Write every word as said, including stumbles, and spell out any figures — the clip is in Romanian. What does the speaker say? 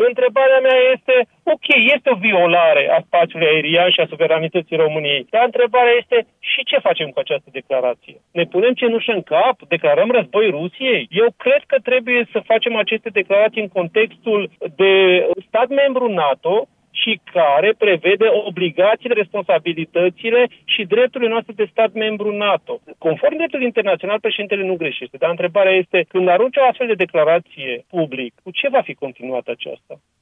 Întrebarea mea este, ok, este o violare a spațiului aerian și a suveranității României, dar întrebarea este și ce facem cu această declarație? Ne punem cenușă în cap? Declarăm război Rusiei? Eu cred că trebuie să facem aceste declarații în contextul de stat membru NATO și care prevede obligațiile, responsabilitățile și drepturile noastre de stat membru NATO. Conform dreptului internațional, președintele nu greșește, dar întrebarea este, când arunce o astfel de declarație public, cu ce va fi continuată aceasta?